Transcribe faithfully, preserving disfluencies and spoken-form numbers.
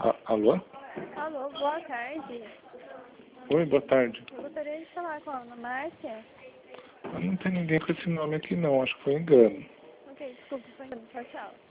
A- alô? Alô, boa tarde. Oi, boa tarde. Eu gostaria de falar com a Ana Márcia. Não tem ninguém com esse nome aqui não, acho que foi engano. Ok, desculpa, foi engano. Tchau, tchau.